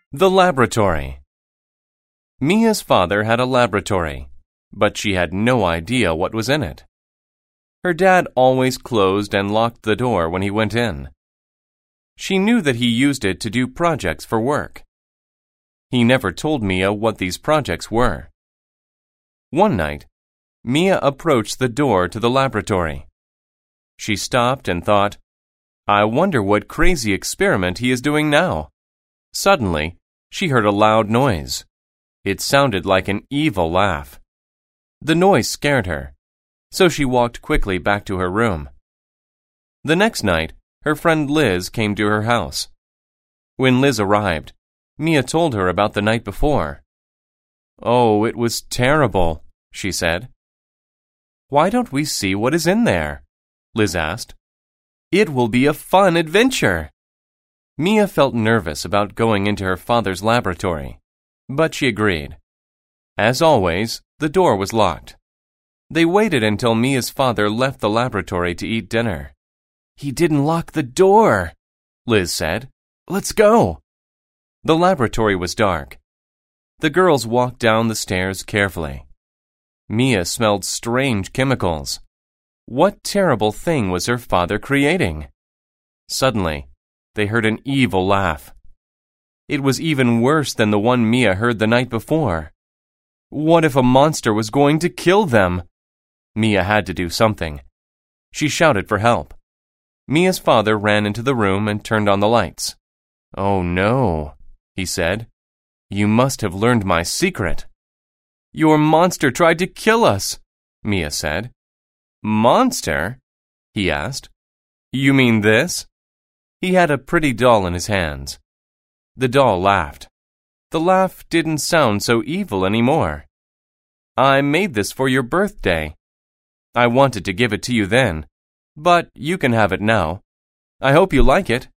The laboratory. Mia's father had a laboratory, but she had no idea what was in it. Her dad always closed and locked the door when he went in. She knew that he used it to do projects for work. He never told Mia what these projects were. One night, Mia approached the door to the laboratory. She stopped and thought, "I wonder what crazy experiment he is doing now." Suddenly, she heard a loud noise. It sounded like an evil laugh. The noise scared her, so she walked quickly back to her room. The next night, her friend Liz came to her house. When Liz arrived, Mia told her about the night before. "Oh, it was terrible," she said. "Why don't we see what is in there?" Liz asked. "It will be a fun adventure." Mia felt nervous about going into her father's laboratory, but she agreed. As always, the door was locked. They waited until Mia's father left the laboratory to eat dinner. "He didn't lock the door," Liz said. "Let's go." The laboratory was dark. The girls walked down the stairs carefully. Mia smelled strange chemicals. What terrible thing was her father creating? Suddenly, they heard an evil laugh. It was even worse than the one Mia heard the night before. What if a monster was going to kill them? Mia had to do something. She shouted for help. Mia's father ran into the room and turned on the lights. "Oh no," he said. "You must have learned my secret." "Your monster tried to kill us," Mia said. "Monster?" he asked. "You mean this?" He had a pretty doll in his hands. The doll laughed. The laugh didn't sound so evil anymore. "I made this for your birthday. I wanted to give it to you then, but you can have it now. I hope you like it."